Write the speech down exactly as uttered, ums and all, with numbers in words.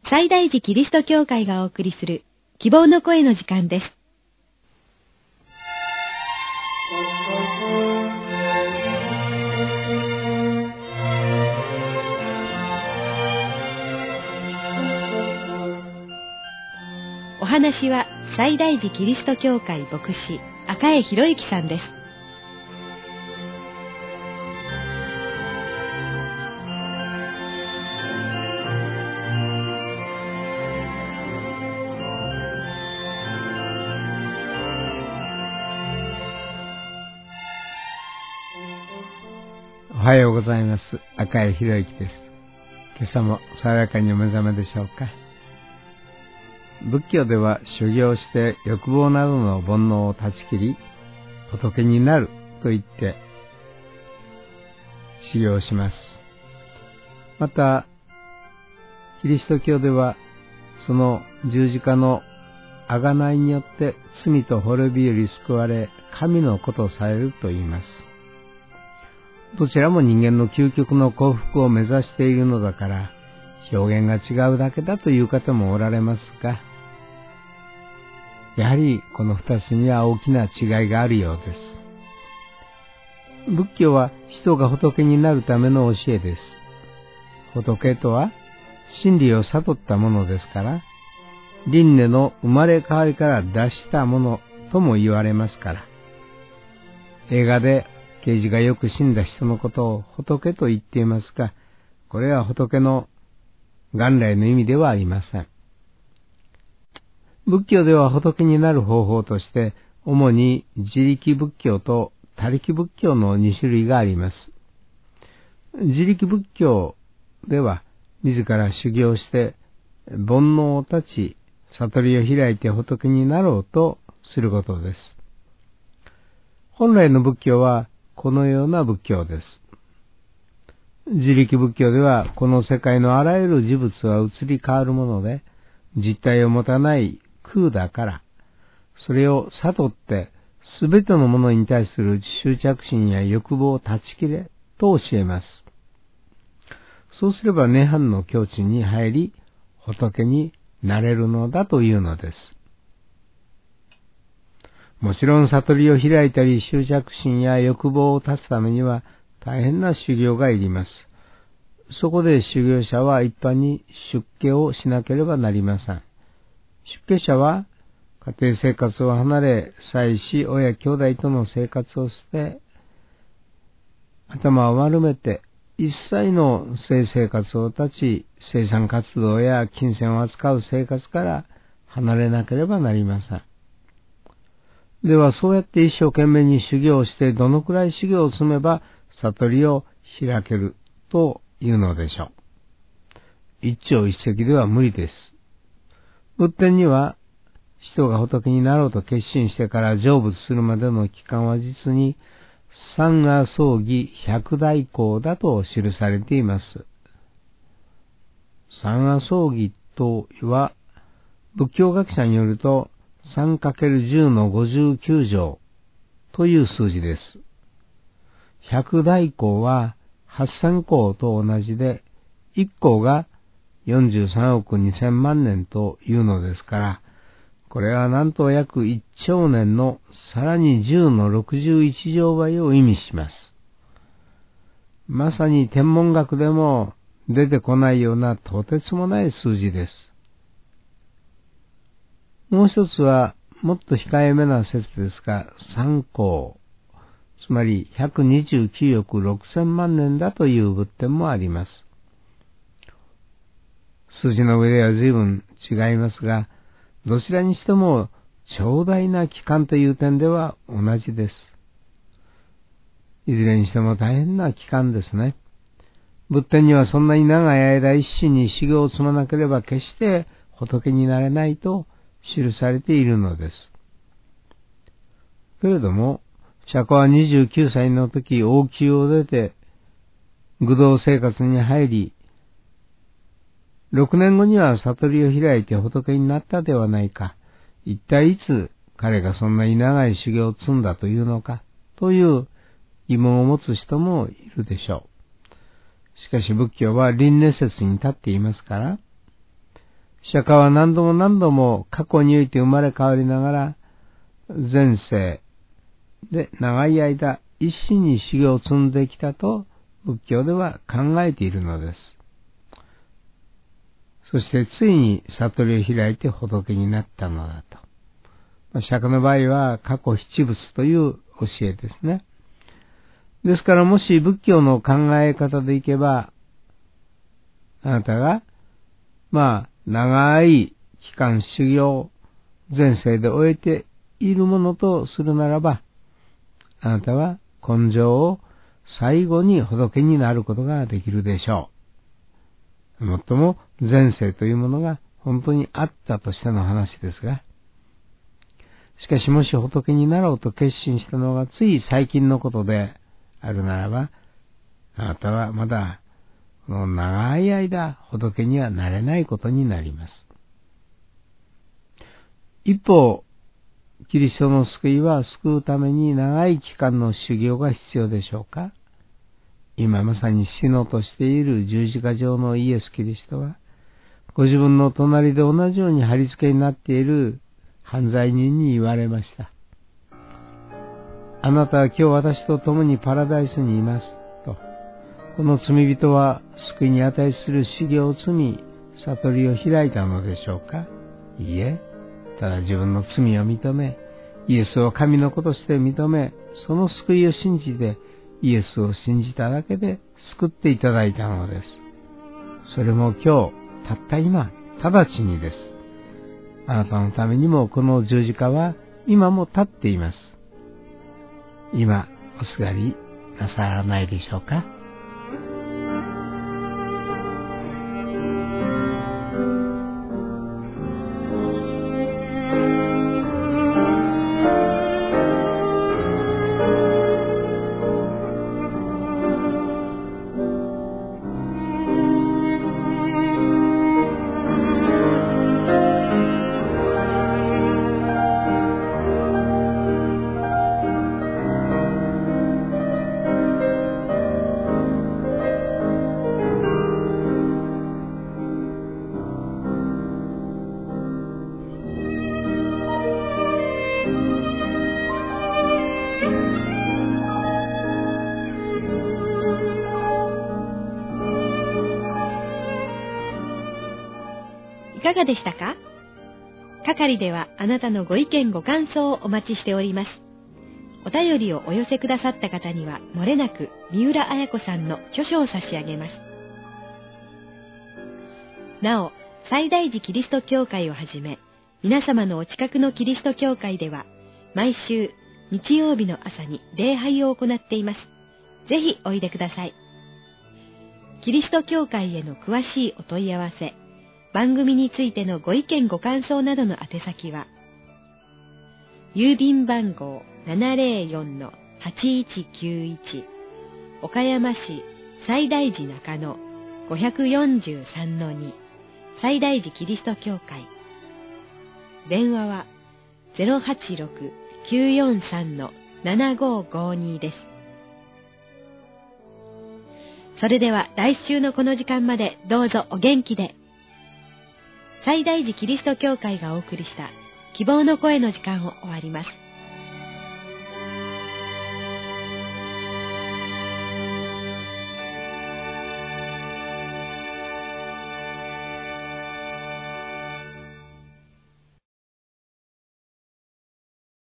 西大寺キリスト教会がお送りする希望の声の時間です。お話は西大寺キリスト教会牧師赤江博之さんです。 おはようございます。赤江博之です。今朝も爽やかにお目覚めでしょうか。仏教では修行して欲望などの煩悩を断ち切り仏になると言って修行します。またキリスト教ではその十字架の贖いによって罪と滅びより救われ神の子とされると言います。どちらも人間の究極の幸福を目指しているのだから表現が違うだけだという方もおられますが、やはりこの二つには大きな違いがあるようです。仏教は人が仏になるための教えです。仏とは真理を悟ったものですから、輪廻の生まれ変わりから脱したものとも言われますから、映画で刑事がよく死んだ人のことを仏と言っていますが、これは仏の元来の意味ではありません。仏教では仏になる方法として、主に自力仏教と他力仏教のに種類があります。自力仏教では、自ら修行して煩悩を断ち、悟りを開いて仏になろうとすることです。本来の仏教はこのような仏教です。自力仏教では、この世界のあらゆる事物は移り変わるもので、実体を持たない空だから、それを悟ってすべてのものに対する執着心や欲望を断ち切れと教えます。そうすれば涅槃の境地に入り、仏になれるのだというのです。もちろん悟りを開いたり執着心や欲望を断つためには大変な修行がいります。そこで修行者は一般に出家をしなければなりません。出家者は家庭生活を離れ、妻子、親、兄弟との生活を捨て、頭を丸めて一切の性生活を断ち、生産活動や金銭を扱う生活から離れなければなりません。ではそうやって一生懸命に修行をしてどのくらい修行を積めば悟りを開けるというのでしょう。一朝一夕では無理です。仏典には人が仏になろうと決心してから成仏するまでの期間は実に三阿僧祇百代行だと記されています。三阿僧祇とは仏教学者によると さんかけるじゅう のごじゅうきゅう条という数字です。百代行ははっせんこうと同じで、いっこうがよんじゅうさんおくにせんまんねんというのですから、これはなんと約いっちょうねんのさらにじゅうのろくじゅういちじょうばいを意味します。まさに天文学でも出てこないようなとてつもない数字です。もう一つはもっと控えめな説ですが、三光、つまりひゃくにじゅうきゅうおくろくせんまんねんだという仏典もあります。数字の上では随分違いますが、どちらにしても長大な期間という点では同じです。いずれにしても大変な期間ですね。仏典にはそんなに長い間一心に修行を積まなければ決して仏になれないと記されているのです。けれども、釈迦はにじゅうきゅうさいの時、王宮を出て、愚道生活に入り、ろくねんごには悟りを開いて仏になったではないか。一体いつ彼がそんなに長い修行を積んだというのか、という疑問を持つ人もいるでしょう。しかし仏教は輪廻説に立っていますから、 釈迦は何度も何度も過去において生まれ変わりながら、前世で長い間一心に修行を積んできたと仏教では考えているのです。そしてついに悟りを開いて仏になったのだと。釈迦の場合は過去七仏という教えですね。ですからもし仏教の考え方でいけば、あなたが、まあ、長い期間修行、前世で終えているものとするならば、あなたは根性を最後に仏になることができるでしょう。もっとも前世というものが本当にあったとしての話ですが、しかしもし仏になろうと決心したのがつい最近のことであるならば、あなたはまだもう長い間仏にはなれないことになります。一方、キリストの救いは救うために長い期間の修行が必要でしょうか？今まさに死のうとしている十字架上のイエス・キリストは、ご自分の隣で同じように貼り付けになっている犯罪人に言われました。あなたは今日私と共にパラダイスにいますと。この罪人は救いに値する修行を積み、悟りを開いたのでしょうか？いいえ、ただ自分の罪を認め、イエスを神の子として認め、その救いを信じて、イエスを信じただけで救っていただいたのです。それも今日、たった今、直ちにです。あなたのためにもこの十字架は今も立っています。今、おすがりなさらないでしょうか？ いかがでしたか？係ではあなたのご意見ご感想をお待ちしております。お便りをお寄せくださった方には、もれなく三浦綾子さんの著書を差し上げます。なお、西大寺キリスト教会をはじめ、皆様のお近くのキリスト教会では、毎週日曜日の朝に礼拝を行っています。ぜひおいでください。キリスト教会への詳しいお問い合わせ、番組についてのご意見ご感想などの宛先は、郵便番号 ななぜろよんのはちいちきゅういち 岡山市西大寺中野 ごよんさんのに 西大寺キリスト教会。電話は ゼロはちろく きゅうよんさん ななごごに です。それでは来週のこの時間までどうぞお元気で。西大寺キリスト教会がお送りした希望の声の時間を終わります。